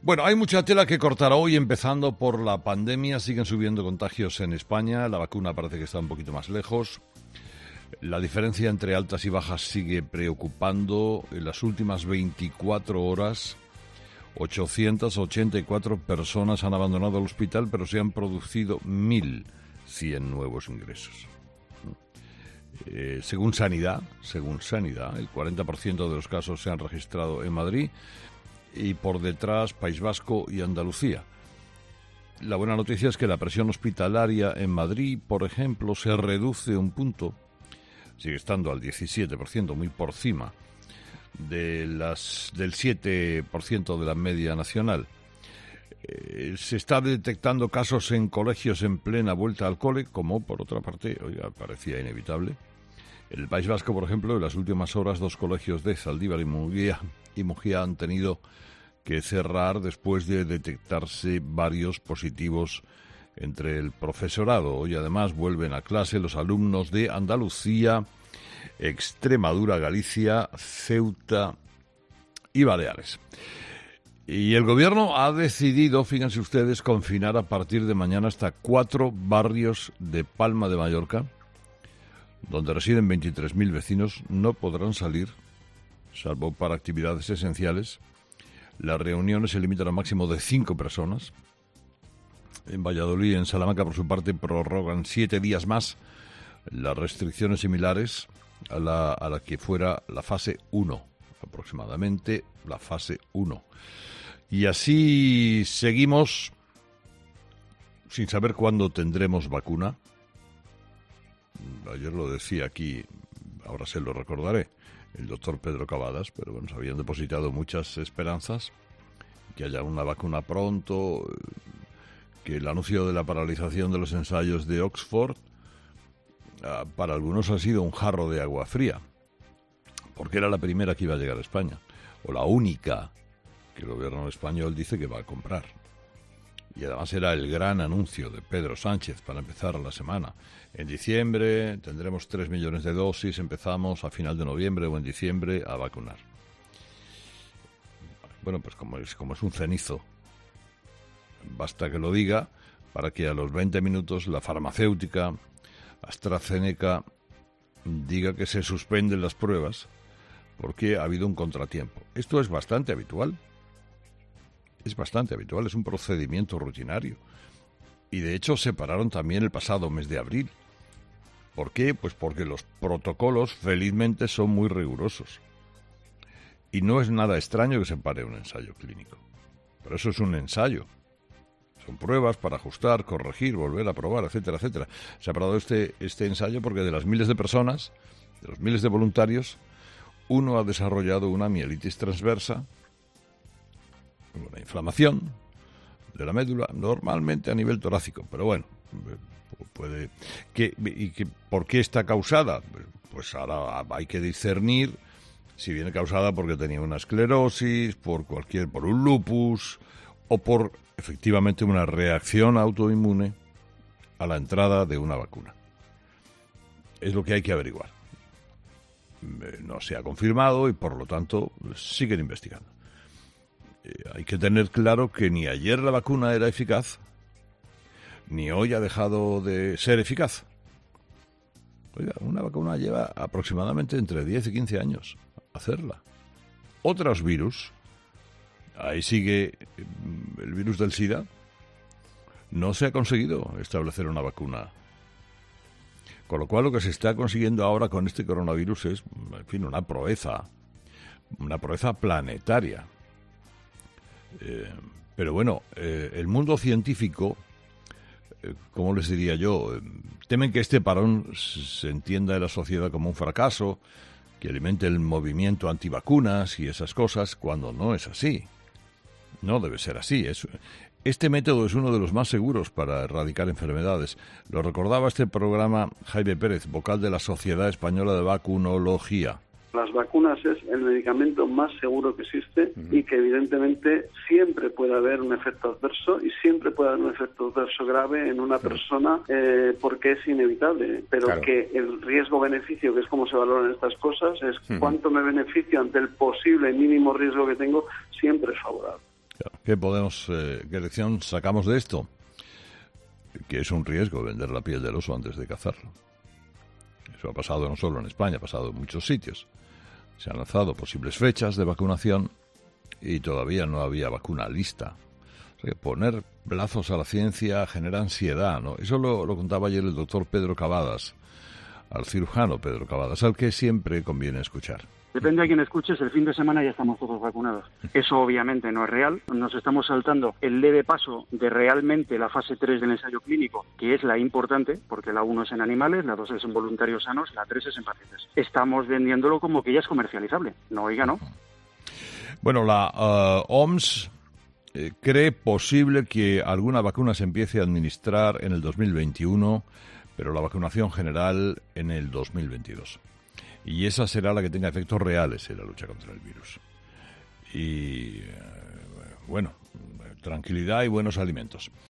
Bueno, hay mucha tela que cortar hoy, empezando por la pandemia. Siguen subiendo contagios en España. La vacuna parece que está un poquito más lejos. La diferencia entre altas y bajas sigue preocupando. En las últimas 24 horas, 884 personas han abandonado el hospital, pero se han producido 1.100 nuevos ingresos. Según Sanidad, el 40% de los casos se han registrado en Madrid y por detrás País Vasco y Andalucía. La buena noticia es que la presión hospitalaria en Madrid, por ejemplo, se reduce un punto, sigue estando al 17%, muy por encima del 7% de la media nacional. Se está detectando casos en colegios en plena vuelta al cole, como por otra parte, parecía inevitable. En el País Vasco, por ejemplo, en las últimas horas, 2 colegios de Zaldívar y Mujía han tenido que cerrar después de detectarse varios positivos entre el profesorado. Hoy además vuelven a clase los alumnos de Andalucía, Extremadura, Galicia, Ceuta y Baleares. Y el gobierno ha decidido, fíjense ustedes, confinar a partir de mañana hasta 4 barrios de Palma de Mallorca, donde residen 23.000 vecinos. No podrán salir, salvo para actividades esenciales. Las reuniones se limitan a un máximo de 5 personas. En Valladolid y en Salamanca, por su parte, prorrogan 7 días más las restricciones similares a la que fuera la fase 1, aproximadamente la fase 1. Y así seguimos sin saber cuándo tendremos vacuna. Ayer lo decía aquí, ahora se lo recordaré, el doctor Pedro Cavadas, pero bueno, se habían depositado muchas esperanzas, que haya una vacuna pronto, que el anuncio de la paralización de los ensayos de Oxford, para algunos ha sido un jarro de agua fría, porque era la primera que iba a llegar a España, o la única que el gobierno español dice que va a comprar. Y además era el gran anuncio de Pedro Sánchez para empezar la semana. En diciembre tendremos 3 millones de dosis, empezamos a final de noviembre o en diciembre a vacunar. Bueno, pues como es un cenizo, basta que lo diga para que a los 20 minutos la farmacéutica AstraZeneca diga que se suspenden las pruebas porque ha habido un contratiempo. Esto es bastante habitual. Es un procedimiento rutinario. Y de hecho se pararon también el pasado mes de abril. ¿Por qué? Pues porque los protocolos felizmente son muy rigurosos. Y no es nada extraño que se pare un ensayo clínico. Pero eso es un ensayo. Son pruebas para ajustar, corregir, volver a probar, etcétera, etcétera. Se ha parado este ensayo porque de las miles de personas, de los miles de voluntarios, uno ha desarrollado una mielitis transversa, una inflamación de la médula, normalmente a nivel torácico, pero bueno, puede ¿por qué está causada? Pues ahora hay que discernir si viene causada porque tenía una esclerosis, por un lupus o por efectivamente una reacción autoinmune a la entrada de una vacuna. Es lo que hay que averiguar. No se ha confirmado y por lo tanto siguen investigando. Hay que tener claro que ni ayer la vacuna era eficaz, ni hoy ha dejado de ser eficaz. Oiga, una vacuna lleva aproximadamente entre 10 y 15 años hacerla. Otros virus, ahí sigue el virus del SIDA, no se ha conseguido establecer una vacuna. Con lo cual lo que se está consiguiendo ahora con este coronavirus es, en fin, una proeza planetaria. Pero bueno, el mundo científico, ¿cómo les diría yo? Temen que este parón se entienda en la sociedad como un fracaso, que alimente el movimiento antivacunas y esas cosas, cuando no es así. No debe ser así. Este método es uno de los más seguros para erradicar enfermedades. Lo recordaba este programa Jaime Pérez, vocal de la Sociedad Española de Vacunología. Las vacunas es el medicamento más seguro que existe y que evidentemente siempre puede haber un efecto adverso y siempre puede haber un efecto adverso grave en una persona porque es inevitable, pero claro, que el riesgo-beneficio, que es como se valoran estas cosas, es cuánto me beneficio ante el posible mínimo riesgo que tengo, siempre es favorable. ¿Qué lección sacamos de esto? Que es un riesgo vender la piel del oso antes de cazarlo. Eso ha pasado no solo en España, ha pasado en muchos sitios. Se han lanzado posibles fechas de vacunación y todavía no había vacuna lista. O sea, poner plazos a la ciencia genera ansiedad, ¿no? Eso lo contaba ayer el doctor Pedro Cavadas, al cirujano Pedro Cavadas, al que siempre conviene escuchar. Depende a quién escuches, el fin de semana ya estamos todos vacunados. Eso obviamente no es real. Nos estamos saltando el leve paso de realmente la fase 3 del ensayo clínico, que es la importante, porque la 1 es en animales, la 2 es en voluntarios sanos, la 3 es en pacientes. Estamos vendiéndolo como que ya es comercializable. No, oiga, no. Bueno, la OMS cree posible que alguna vacuna se empiece a administrar en el 2021, pero la vacunación general en el 2022. Y esa será la que tenga efectos reales en la lucha contra el virus. Y, bueno, tranquilidad y buenos alimentos.